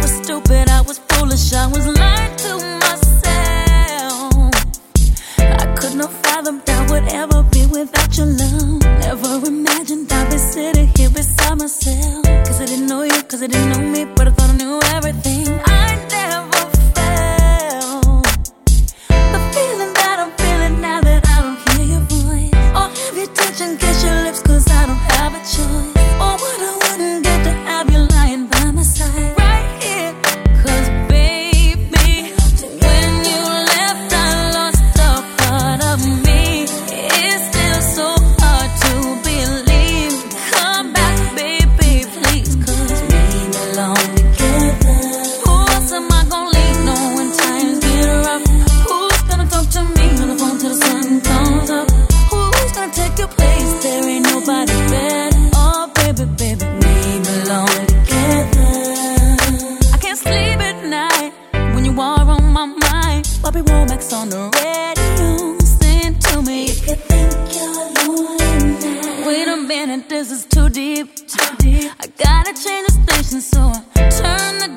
was stupid, I was foolish, I was lying to myself. I could not fathom that would ever be without your love. Never imagined I'd be sitting here beside myself. Cause I didn't know you, cause I didn't know me, but I thought I knew everything. I never felt the feeling that I'm feeling now that I don't hear your voice, or have your touch and kiss your lips, cause I don't have a choice. Or what I wouldn't give to have you lying by my side right here. Cause baby, when you left I lost a part of me. It's still so hard to believe. Come back baby, please, cause we belong together. Who else am I gonna leave no when times get rough? Who's gonna talk to me on the phone till the sun comes up? Who's gonna take your place? There ain't nobody better. Oh baby, baby, we belong together. I can't sleep at night when you are on my mind. Bobby Womack's on the radio, sing to me. If you think you're lonely now, wait a minute, this is too deep. I gotta change the station, so I turn the